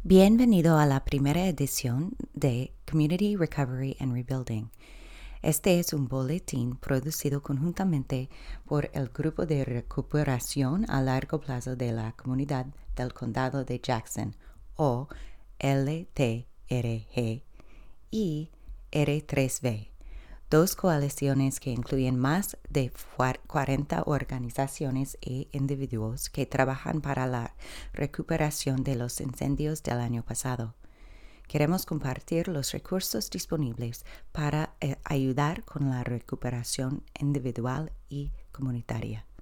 Bienvenido a la primera edición de Community Recovery and Rebuilding. Este es un boletín producido conjuntamente por el Grupo de Recuperación a Largo Plazo de la Comunidad del Condado de Jackson, o LTRG, y R3V, dos coaliciones que incluyen más de 40 organizaciones e individuos que trabajan para la recuperación de los incendios del año pasado. Queremos compartir los recursos disponibles para ayudar con la recuperación individual y comunitaria.